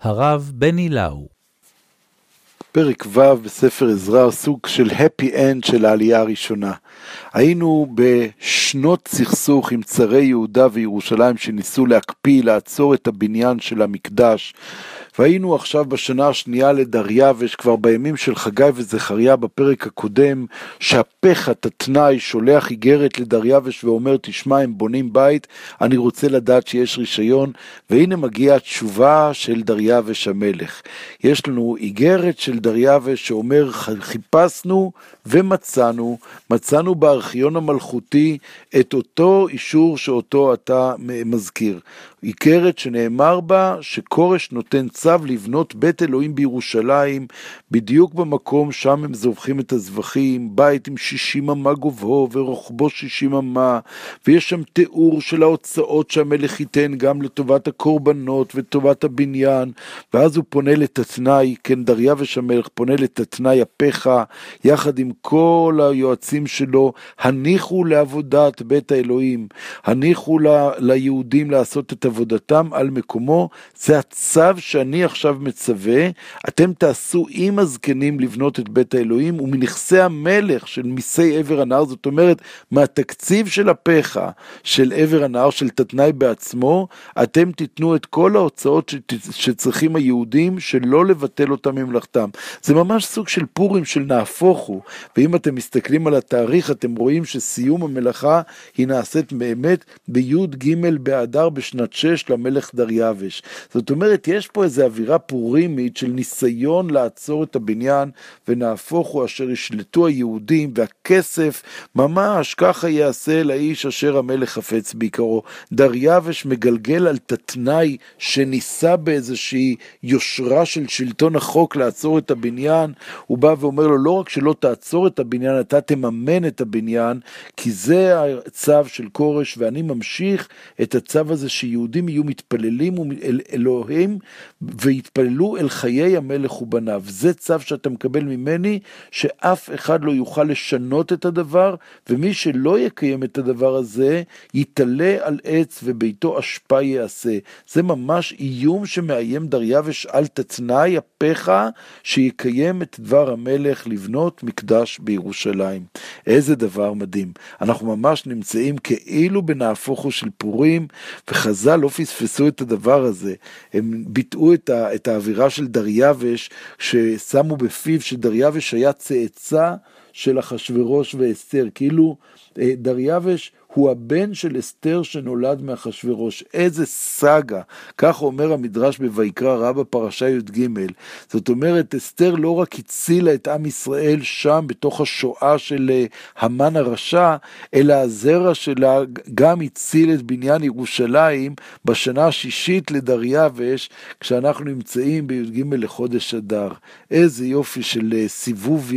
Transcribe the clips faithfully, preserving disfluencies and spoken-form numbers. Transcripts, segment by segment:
הרב בני לאו. פרק ו' בספר עזרא, סוג של happy end של העלייה הראשונה. היינו בשנות סכסוך עם צרי יהודה וירושלים שניסו להקפיא, לעצור את הבניין של המקדש, והיינו עכשיו בשנה השנייה לדריווש, כבר בימים של חגי וזכריה בפרק הקודם, שהפחת התנאי שולח איגרת לדריווש ואומר, תשמע, הם בונים בית, אני רוצה לדעת שיש רישיון, והנה מגיעה התשובה של דריווש המלך. יש לנו איגרת של דריווש שאומר, חיפשנו ומצאנו, מצאנו בארכיון המלכותי את אותו אישור שאותו אתה מזכיר. איגרת שנאמר בה שקורש נותן צו לבנות בית אלוהים בירושלים, בדיוק במקום שם הם זובחים את הזבחים, בית עם שישים אמה גובהו ורוחבו שישים אמה, ויש שם תיאור של ההוצאות שהמלך ייתן גם לטובת הקורבנות וטובת הבניין, ואז הוא פונה לתתנאי, כן, דריווש המלך פונה לתתנאי הפכה, יחד עם כל היועצים שלו, הניחו לעבודת בית האלוהים, הניחו ל, ליהודים לעשות את עבודתם על מקומו, זה הצו שאני עכשיו מצווה, אתם תעשו עם הזקנים לבנות את בית האלוהים, ומנכסי המלך של מיסי עבר הנהר, זאת אומרת, מהתקציב של הפכה, של עבר הנהר, של תתנאי בעצמו, אתם תיתנו את כל ההוצאות שצריכים היהודים, שלא לבטל אותם ממלכתם. זה ממש סוג של פורים של נהפוכו, ואם אתם מסתכלים על התאריך, אתם רואים שסיום המלאכה היא נעשית באמת בי' ג' באדר בשנת שש למלך דריווש. זאת אומרת, יש פה איזו אווירה פורימית של ניסיון לעצור את הבניין, ונהפוכו אשר ישלטו היהודים, והכסף ממש ככה יעשה לאיש אשר המלך חפץ בעיקרו. דריווש מגלגל על תתנאי שניסה באיזושהי יושרה של שלטון החוק לעצור את הבניין, הוא בא ואומר לו, לא רק שלא תעצור את הבניין, אתה תממן את הבניין, כי זה הצו של קורש, ואני ממשיך את הצו הזה שיהודים יהיו מתפללים אל אלוהים, ויתפללו אל חיי המלך ובניו. זה צו שאתה מקבל ממני, שאף אחד לא יוכל לשנות את הדבר, ומי שלא יקיים את הדבר הזה, יתעלה על עץ וביתו אשפה יעשה. זה ממש איום שמאיים דריווש על תתנאי הפכה, שיקיים את דבר המלך לבנות מקדש בירושלים. איזה דבר מדהים. אנחנו ממש נמצאים כאילו בנהפוכו של פורים, וחז"ל לא פספסו את הדבר הזה. הם ביטאו את, ה, את האווירה של דריווש, ששמו בפיו שדריווש היה צאצא של אחשוורוש ואסתר, כאילו דריווש הוא הבן של אסתר שנולד מאחשוורוש. איזה סגה, כך אומר המדרש בויקרא רבה פרשה י' ג'. זאת אומרת, אסתר לא רק הצילה את עם ישראל שם בתוך השואה של המן הרשע, אלא הזרע שלה גם הציל את בניין ירושלים בשנה השישית לדריווש, כשאנחנו נמצאים בי' ג' לחודש אדר. איזה יופי של סיבוב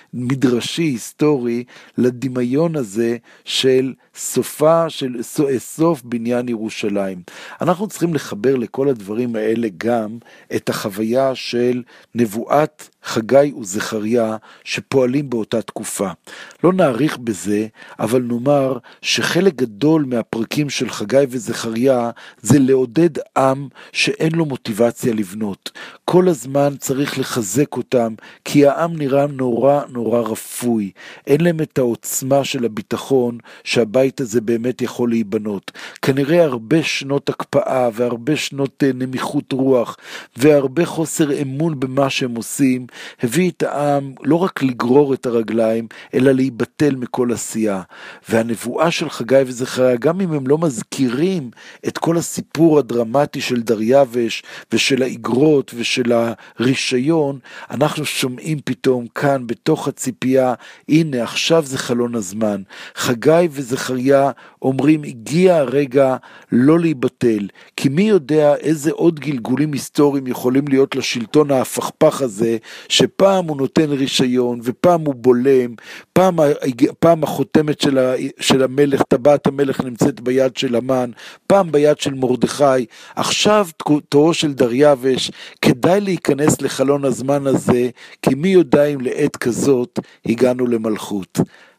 מדרשי היסטורי לדמיון הזה של סופה של סוף בניין ירושלים. אנחנו צריכים לחבר לכל הדברים האלה גם את החוויה של נבואת חגי וזכריה שפועלים באותה תקופה. לא נאריך בזה, אבל נאמר שחלק גדול מהפרקים של חגי וזכריה זה לעודד עם שאין לו מוטיבציה לבנות. כל הזמן צריך לחזק אותם, כי העם נראה נורא נורא רפוי. אין להם את העוצמה של הביטחון שהבית הזה באמת יכול להיבנות. כנראה הרבה שנות הקפאה והרבה שנות נמיכות רוח והרבה חוסר אמון במה שהם עושים, הביא את העם לא רק לגרור את הרגליים, אלא להיבטל מכל עשייה. והנבואה של חגי וזכריה, גם אם הם לא מזכירים את כל הסיפור הדרמטי של דריווש ושל האיגרות ושל הרישיון, אנחנו שומעים פתאום כאן בתוך הציפייה, הנה עכשיו זה חלון הזמן. חגי וזכריה אומרים, הגיע הרגע לא להיבטל, כי מי יודע איזה עוד גלגולים היסטוריים יכולים להיות לשלטון ההפכפך הזה, שפעם הוא נותן רישיון, ופעם הוא בולם, פעם, פעם החותמת של, ה, של המלך, טבעת המלך נמצאת ביד של המן, פעם ביד של מרדכי. עכשיו תורו של דריווש, כדאי להיכנס לחלון הזמן הזה, כי מי יודע אם לעת כזאת הגענו למלכות.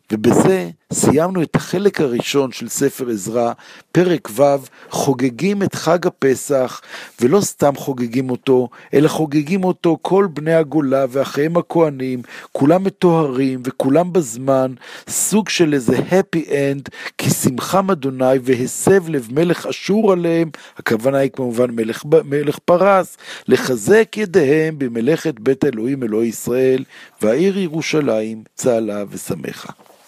ובזה סיימנו את החלק הראשון של ספר עזרא, פרק ו', חוגגים את חג הפסח, ולא סתם חוגגים אותו, אלא חוגגים אותו כל בני הגולה ואחיהם הכהנים, כולם מטוהרים וכולם בזמן, סוג של איזה happy end, כי שמחם אדוני והסב לב מלך אשור עליהם, הכוונה היא כמובן מלך, מלך פרס, לחזק ידיהם במלאכת בית אלוהים אלוהי ישראל, והעיר ירושלים צהלה ושמחה.